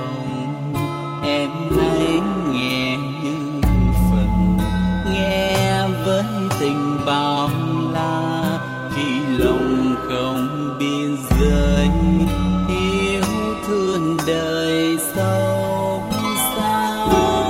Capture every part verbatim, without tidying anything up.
đồng. Em hãy nghe như phần, nghe với tình bao la, khi lòng không biên giới, yêu thương đời sâu xa.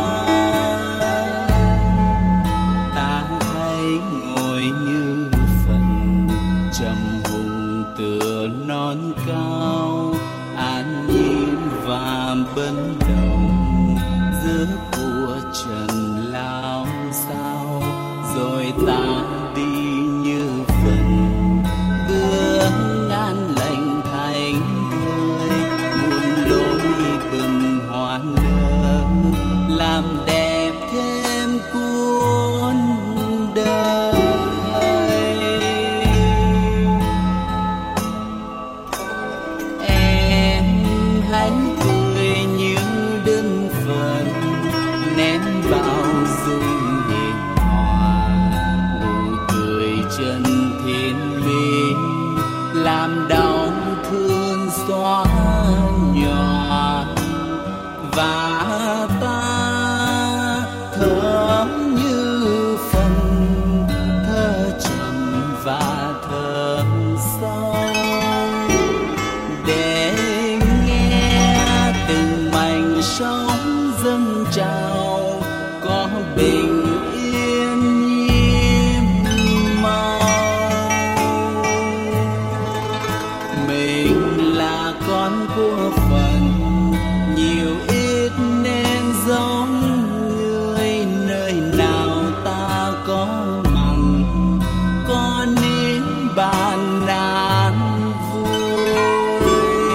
Ta hãy ngồi như phần, trầm hùng tựa non cao, an nhiên và bấn động giữa của trần lao sao. Rồi ta đi như phần, bước an lành thành thơi, muôn lối bừng hoa nở, làm đẹp thêm cuốn đời. Em hãy cười như đơn phần, ném vào dung hiền hòa, nụ cười chân thiên lý, làm đau thương xóa nhòa. Và ta thở như phần, thơ trầm và thơ sâu, để nghe từng mảnh sóng dâng trào, có bình yên nhiễm màu. Mình là con của phần, nhiều ít nên giống người, nơi nào ta có mặn, có nín bàn nàn vui.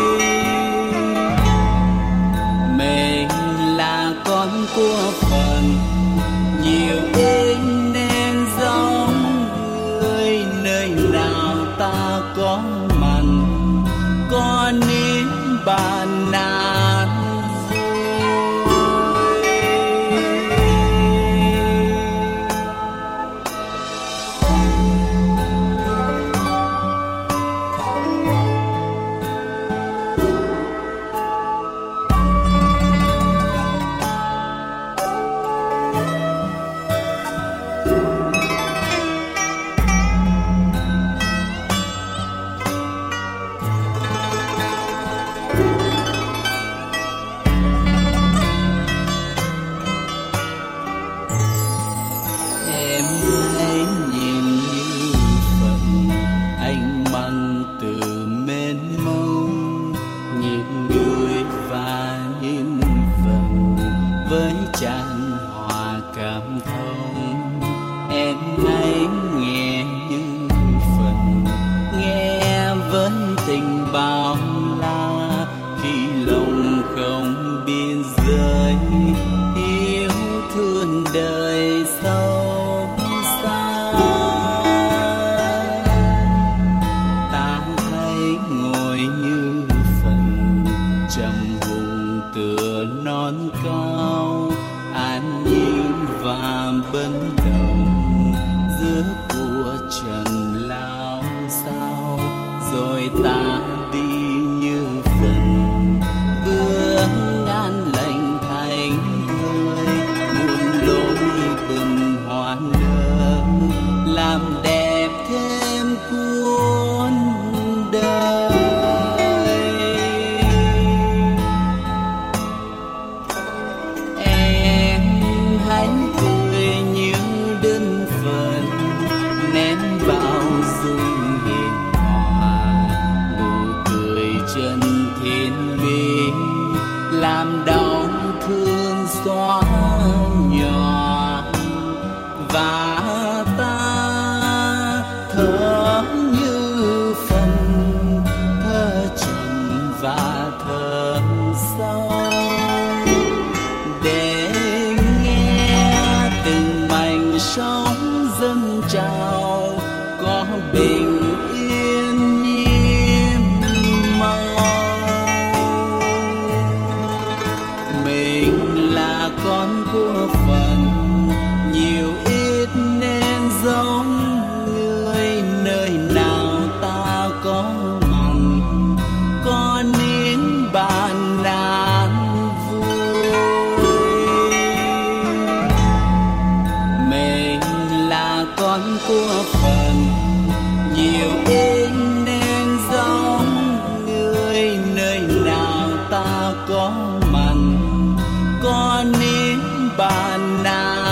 Mình là con của phần, nhiều ít nên giống người, nơi nào ta có mặn, có nín bàn nàn vui. Em hãy nhìn như phần, ánh mắt từ mênh mông, nhìn người và nhìn phần, với tràn hòa cảm thông. Em hãy nghe như phần, nghe với tình bao la, khi lòng không biên giới, yêu thương đời sâu xa. Ta hãy ngồi như phần, trầm hùng tựa non cao, an nhiên và bấn động giữa của trần lao sao. Rồi ta đi như phần, bước an lành thành thơi, muôn lối bừng hoa nở, làm đẹp thêm cuốn đời. Em hãy cười như đơn phần, ném vào dung hiền hòa, nụ cười chân thiên lý, làm đau thương xóa nhòa. Và ta thở như phần, thơ trầm và thơ sâu, để nghe từng mảnh sóng dâng trào, có bình yên nhiễm màu. Mình là con của phần, nhiều ít nên giống người, nơi nào ta có mặn, có nín bàn nàn có nín bàn nào